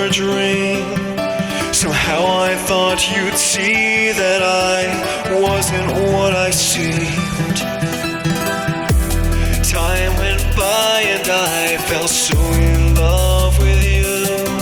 your dream. Somehow I thought you'd see that I wasn't what I seemed. Time went by and I fell so in love with you,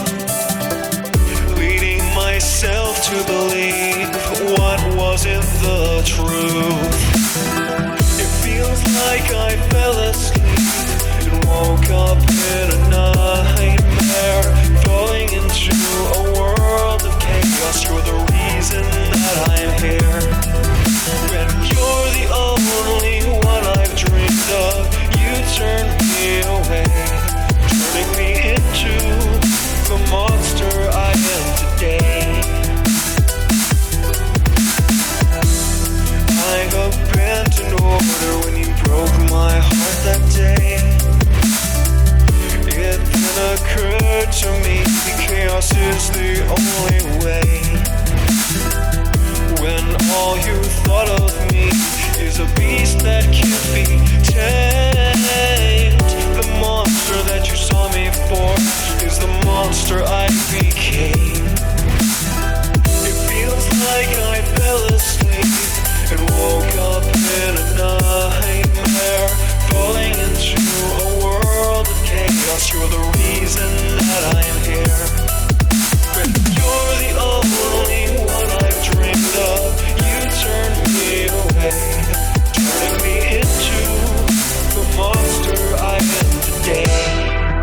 leading myself to believe what wasn't the truth. It feels like I fell asleep and woke up in a nightmare, falling into a world of chaos. You're the reason that I'm here, and you're the only one I've dreamed of. You turned me away, turning me into the monster I am today. I abandoned order when you broke my heart that day. It then occurred to me chaos is the only way. When all you thought of me is a beast that can't be tamed, the monster that you saw me for is the monster I became. It feels like I fell asleep and woke up in a nightmare, falling into a world of chaos. You're the reason that I'm here, but you're the only one I've dreamed of. You turned me away, turning me into the monster I am today.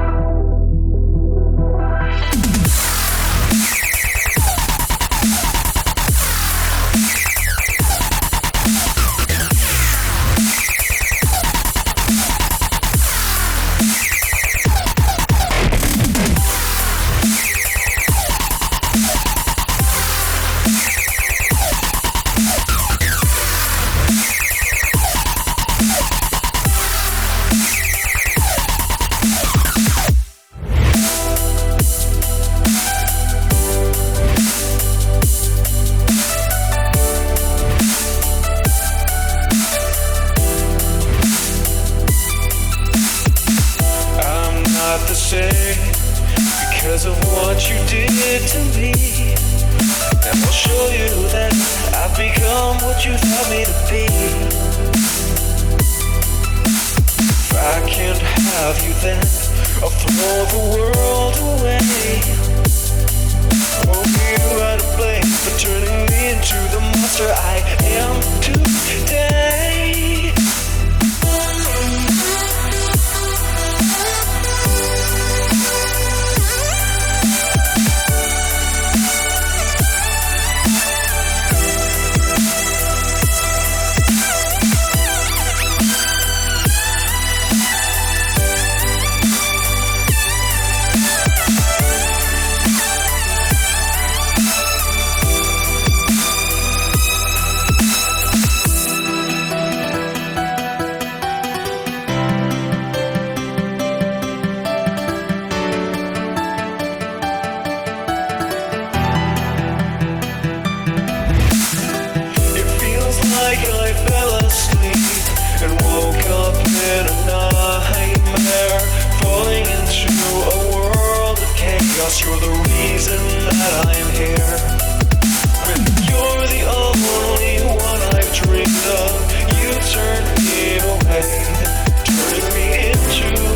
To say because of what you did to me, and I'll show you that I've become what you thought me to be. If I can't have you, then I'll throw the world away. Won't be right to blame for turning me into the monster I am today. I fell asleep and woke up in a nightmare, falling into a world of chaos. You're the reason that I'm here, and you're the only one I've dreamed of. You turned me away, turning me into